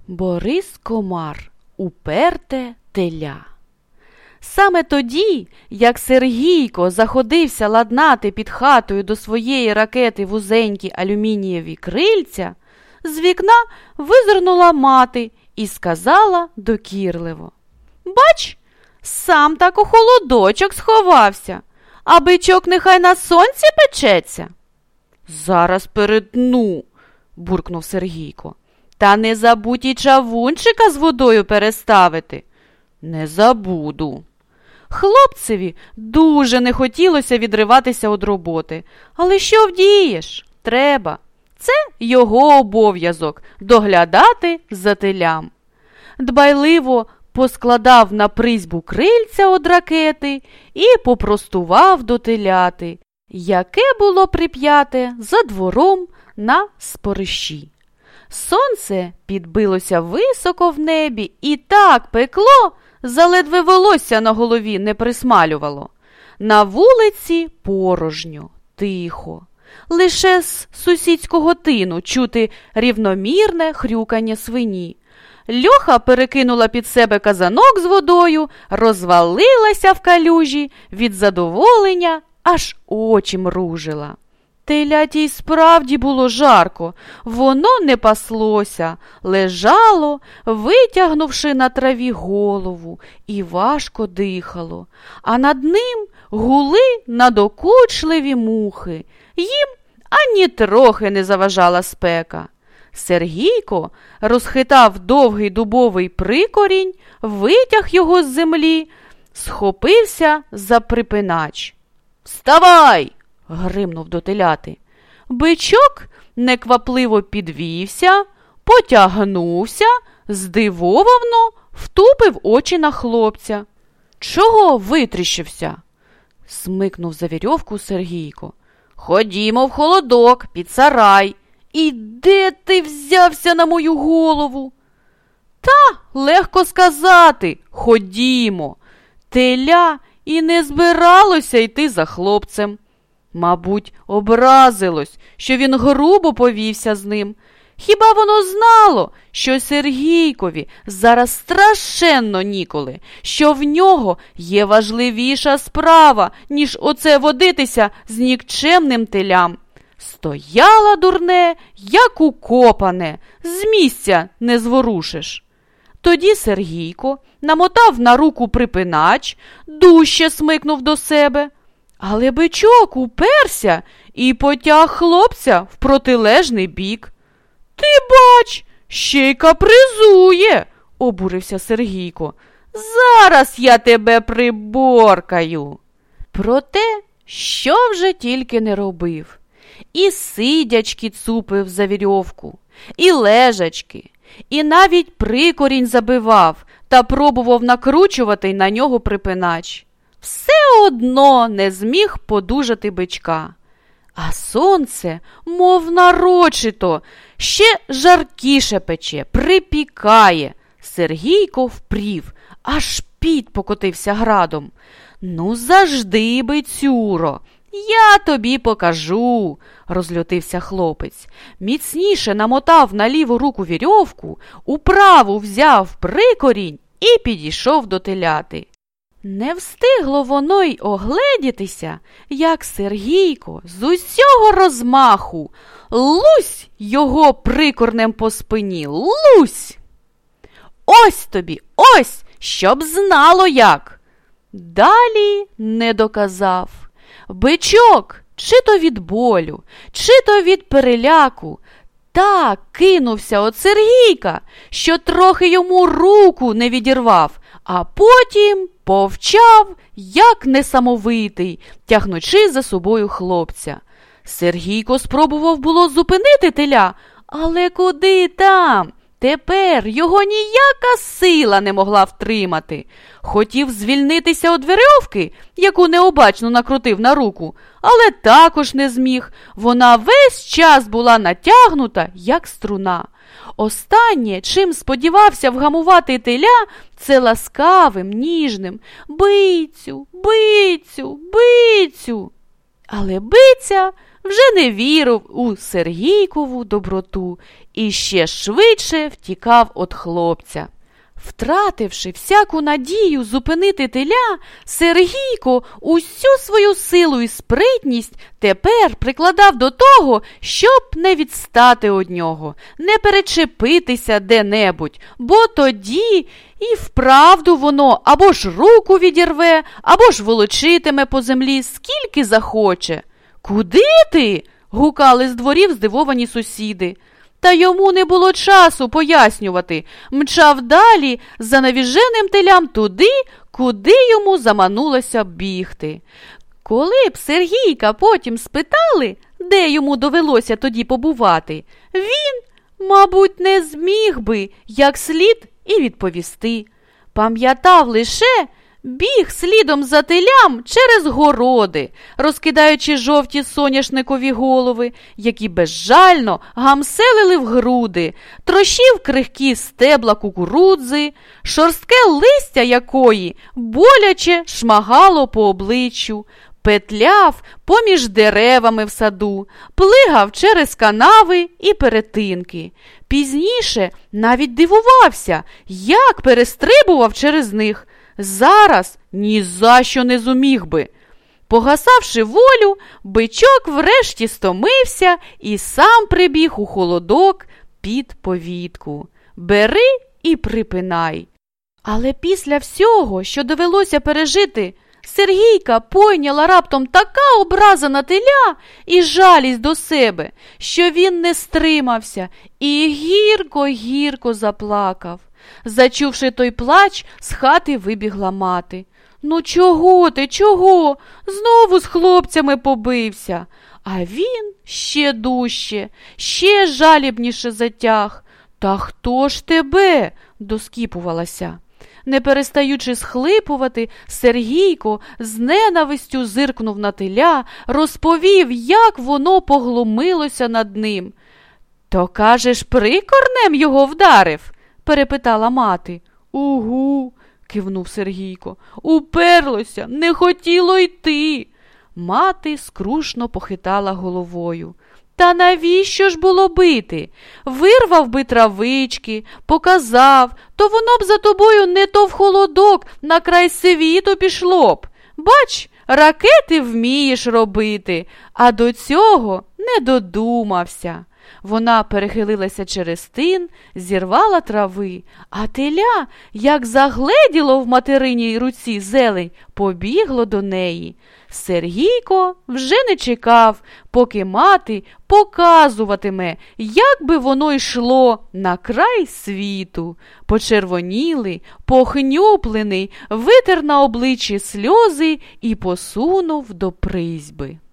Борис Комар. Уперте теля. Саме тоді, як Сергійко заходився ладнати під хатою до своєї ракети вузенькі алюмінієві крильця, з вікна визирнула мати і сказала докірливо: «Бач, сам так у холодочок сховався, а бичок нехай на сонці печеться». «Зараз перетну», – буркнув Сергійко. «Та не забудь і чавунчика з водою переставити». «Не забуду». Хлопцеві дуже не хотілося відриватися від роботи. Але що вдієш? Треба. Це його обов'язок – доглядати за телям. Дбайливо поскладав на призьбу крильця од ракети і попростував до теляти, яке було прип'яте за двором на спорищі. Сонце підбилося високо в небі і так пекло, заледве волосся на голові не присмалювало. На вулиці порожньо, тихо. Лише з сусідського тину чути рівномірне хрюкання свині. Льоха перекинула під себе казанок з водою, розвалилася в калюжі, від задоволення аж очі мружила. Теляті й справді було жарко, воно не паслося, лежало, витягнувши на траві голову, і важко дихало, а над ним гули надокучливі мухи. Їм ані трохи не заважала спека. Сергійко розхитав довгий дубовий прикорінь, витяг його з землі, схопився за припинач. «Вставай!» – гримнув до теляти. Бичок неквапливо підвівся, потягнувся, здивовано втупив очі на хлопця. «Чого витріщився?» – смикнув за вірьовку Сергійко. «Ходімо в холодок, під сарай. І де ти взявся на мою голову?» «Та, легко сказати, ходімо». Теля і не збиралося йти за хлопцем. Мабуть, образилось, що він грубо повівся з ним. Хіба воно знало, що Сергійкові зараз страшенно ніколи, що в нього є важливіша справа, ніж оце водитися з нікчемним телям. Стояла дурне, як укопане, з місця не зворушиш. Тоді Сергійко намотав на руку припинач, дужче смикнув до себе. Але бичок уперся і потяг хлопця в протилежний бік. «Ти бач, ще й капризує!» – обурився Сергійко. «Зараз я тебе приборкаю!» Проте, що вже тільки не робив. І сидячки цупив за вірьовку, і лежачки, і навіть прикорінь забивав та пробував накручувати на нього припинач. Все одно не зміг подужати бичка. А сонце, мов нарочито, ще жаркіше пече, припікає. Сергійко впрів, аж піт покотився градом. «Ну, завжди, бичуро, я тобі покажу», – розлютився хлопець. Міцніше намотав на ліву руку вірьовку, у праву взяв прикорінь і підійшов до теляти. Не встигло воно й огледітися, як Сергійко з усього розмаху лусь його прикорнем по спині, лусь! «Ось тобі, ось, щоб знало як!» Далі не доказав. Бичок, чи то від болю, чи то від переляку, так кинувся от Сергійка, що трохи йому руку не відірвав, а потім повчав, як несамовитий, тягнучи за собою хлопця. Сергійко спробував було зупинити теля, але куди там? Тепер його ніяка сила не могла втримати. Хотів звільнитися від вірьовки, яку необачно накрутив на руку, але також не зміг. Вона весь час була натягнута, як струна. Останнє, чим сподівався вгамувати теля, це ласкавим, ніжним «бицю, бицю, бицю». Але биця вже не вірив у Сергійкову доброту і ще швидше втікав від хлопця. Втративши всяку надію зупинити теля, Сергійко усю свою силу і спритність тепер прикладав до того, щоб не відстати від нього, не перечепитися де-небудь, бо тоді і вправду воно або ж руку відірве, або ж волочитиме по землі скільки захоче. «Куди ти?» – гукали з дворів здивовані сусіди. Та йому не було часу пояснювати, мчав далі за навіженим телям туди, куди йому заманулося бігти. Коли б Сергійка потім спитали, де йому довелося тоді побувати, він, мабуть, не зміг би як слід і відповісти. Пам'ятав лише, біг слідом за телям через городи, розкидаючи жовті соняшникові голови, які безжально гамселили в груди, трощив крихкі стебла кукурудзи, шорстке листя якої боляче шмагало по обличчю, петляв поміж деревами в саду, плигав через канави і перетинки. Пізніше навіть дивувався, як перестрибував через них. Зараз ні за що не зуміг би. Погасавши волю, бичок врешті стомився і сам прибіг у холодок під повітку. Бери і припинай. Але після всього, що довелося пережити, Сергійка пойняла раптом така образа на теля і жалість до себе, що він не стримався і гірко-гірко заплакав. Зачувши той плач, з хати вибігла мати. «Ну чого ти, чого? Знову з хлопцями побився». А він ще дужче, ще жалібніше затяг. «Та хто ж тебе?» – доскіпувалася. Не перестаючи схлипувати, Сергійко з ненавистю зиркнув на теля, розповів, як воно поглумилося над ним. «То, кажеш, прикорнем його вдарив?» – перепитала мати. «Угу», – кивнув Сергійко, – «уперлося, не хотіло йти». Мати скрушно похитала головою. «Та навіщо ж було бити? Вирвав би травички, показав, то воно б за тобою не то в холодок, на край світу пішло б. Бач, ракети вмієш робити, а до цього не додумався». Вона перехилилася через тин, зірвала трави, а теля, як загледіло в материній руці зелень, побігло до неї. Сергійко вже не чекав, поки мати показуватиме, як би воно йшло на край світу. Почервонілий, похнюплений, витер на обличчі сльози і посунув до призьби.